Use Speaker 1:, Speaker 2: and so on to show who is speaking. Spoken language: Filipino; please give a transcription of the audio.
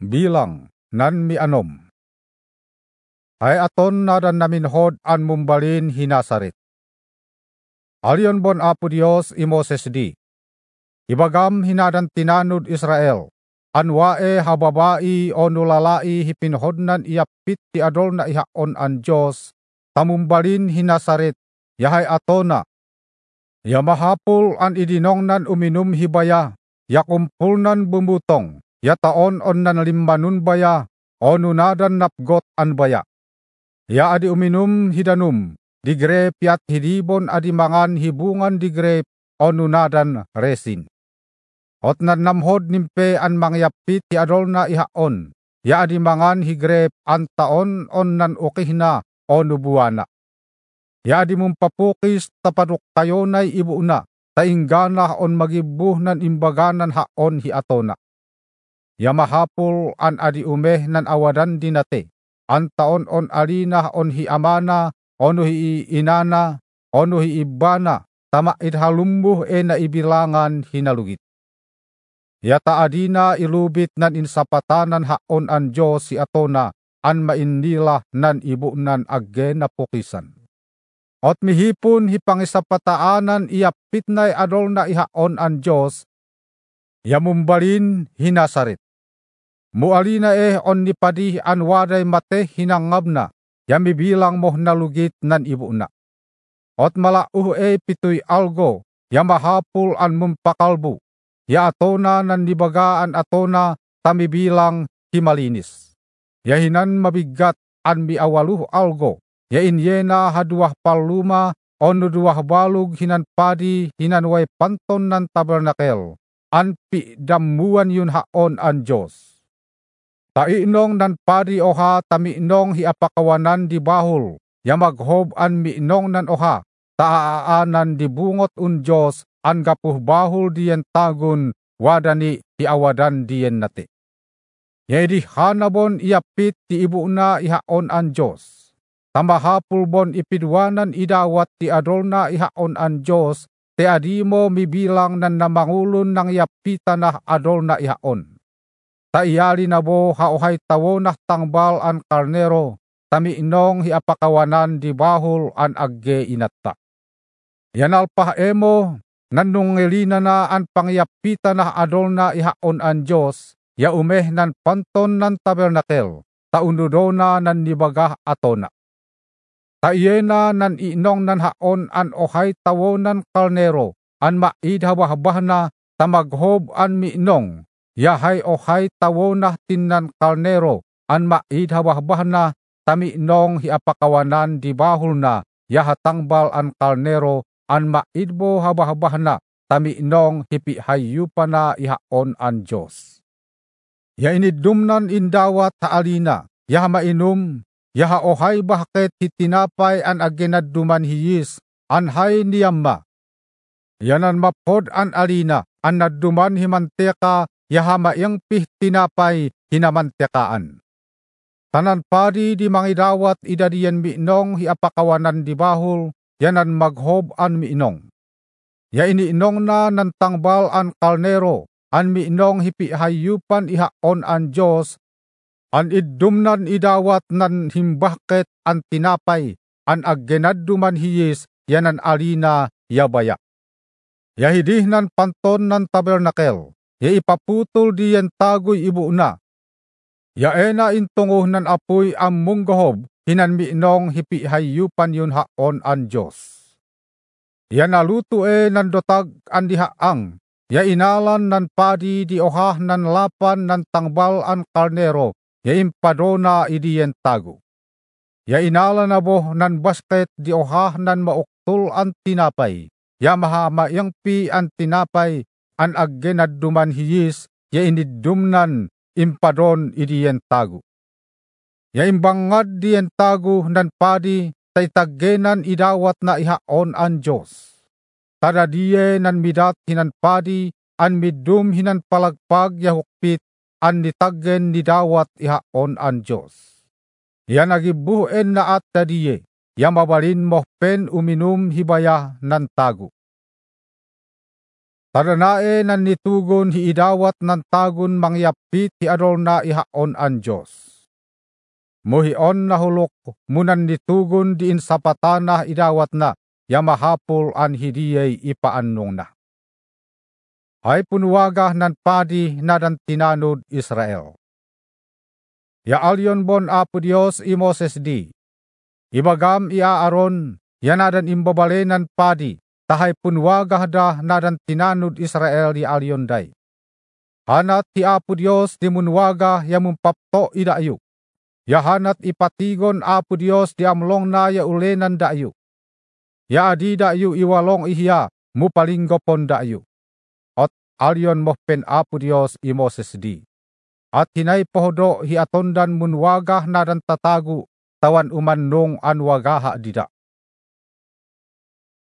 Speaker 1: bilang nan mianom. Ay aton nadan naminhod an mumbalin hinasarit. Alion bon Apo Dios i Moses di. Ibagam hinadan tinanud Israel. Anwae hababai o nulalai hipinhodnan iapit ti adol na ihaon an Diyos. Tamumbalin hinasarit. Yahay atona. Ya mahapul an idinongnan uminum hibaya. Ya kumpulnan bumutong. Ya taon on nan limbanun baya. O nunadan napgot an baya. Ya adi uminum hidanum. Di grep yat hidibon adi mangan hibungan di grep. O nunadan resin. Ot nan namhod nimpe an mangyapit ti adol na ihaon. Ya adi mangan higrep an taon on nan ukihna o nubuana. Ya adi mumpapukis tapaduk tayo na'y ibuuna. Tainggana on magibuh nan imbaganan haon hi atona. Ya mahapul an adi umeh nan awadan dinate. An taon on alina on hi amana, ono hi inana, ono hi ibana. Tama idhalumbuh na ibilangan hinalugit. Ya taadina ilubit nan insapatanan haon an Diyos si atona an mainila nan ibu nan agge na pukisan. Ot mihipon hipangisapataanan iapit na'y adol na ihaon an Diyos, ya mumbalin hinasarit. Mualina on nipadi an waday mate hinangab na, ya mibilang mo nalugit nan ibu na. Ot malauh pitoy algo, ya mahapul an mumpakalbu. Ya atona nan nibagaan atona tamibilang himalinis. Ya hinan mabigat an miawaluh algo. Ya inyena haduah paluma ono duah balug hinan padi hinan way panton nan tabernakel. An damuan yun haon an Diyos. Tainong nan padi oha tamiinong hiapakawanan di bahul. Ya maghob an miinong nan oha. Taaanan di bungot un Diyos. An gapuh bahul diyen tagun wadani ti awadan diyen nate. Yedi hanabon iapit ti ibu na ihaon an Diyos. Tamahapul bon ipidwanan idawat ti adol na ihaon an Diyos. Te adimo mibilang nan namangulon ng iapita na adol na ihaon. Taiyali na bo haohay tawo na tangbal an karnero. Tamiinong hiapakawanan di bahul an agge inatta. Yanalpah emo. Nanungelina na an pangyapita na adol na ihaon an Diyos, ya umeh nan panton nan tabernakel, taunudo na nan nibagah atona. Taiyena nan inong nan haon an ohay tawo nan kalnero, an maidhabahbah na tamaghob an miinong, yahay ohay tawo na tinnan kalnero, an maidhabahbah na tamiinong hiapakawanan di bahul na, yahatangbal an kalnero, an maidbo habah-habah na tamiinong hipihayupa na ihaon an Diyos. Ya inidumnan indawat haalina, ya mainum, ya haohay bahket hitinapay an agenaduman hiyis, an hay niyamma. Yanan mapod an alina, an naduman himanteka, ya hamayang pihtinapay hinamantekaan. Tanan padi di mangidawat idadiyan miinong hiapakawanan di bahul, yanan maghob an miinong. Ya iniinong na nan tangbal an kalnero, an miinong hipihayupan ihaon an Diyos, an idumnan idawat nan himbahket an tinapay, an aggenaduman hiyis, yanan alina yabaya. Ya hidih nan panton nan tabernakel, ya ipaputol diyan tagoy ibu na. Ya ena intunguh nan apoy ang munggohob, hinan miinong hipihayupan yun haon an Diyos. Ya naluto nan dotag an dihaang, ya inalan nan padi di ohah nan lapan nan tangbal an karnero, ya impadona idiyen tago. Ya inalan na boh nan basket di ohah nan mauktul an tinapay, ya mahamayang pi an tinapay, an aggenaduman hiyis, ya inidumnan impadon idiyen tago. Ya imbangad diyen tago nan padi, tay taggenan idawat na ihaon an Diyos. Tada diye nan midat hinan padi, an midum hinan palagpag yahukpit, an nitaggen nidawat ihaon an Diyos. Yan nagibuhen na at tadiye, ya mabalin mo pen uminum hibaya nan tago. Tadanae nan nitugon hi idawat nan tagun mangyapit hi adol na ihaon an Diyos. Muhion nahulok munan nitugon diin sapatana idawat na ya mahapul an hidiyay ipaannong na. Ay punwaga nan padi na dan tinanud Israel. Ya alyon bon Apo Dios i Moses di. Ibagam ia Aaron yanadan imbabalenan padi. Tahay punwaga da nadan tinanud Israel di alyon day. Hanat ti Apo Dios di munwaga ya mumpapto idayo. Ya hanat ipatigon Apo Dios di amlong na ya ulenan dayo. Ya adi dayo iwalong ihya mupalinggopon dayo. At alyon mohpen Apo Dios i Moses di. At hinay pohodo hi atondan munwaga nadan tatagu tawan umannong anwagaha dida.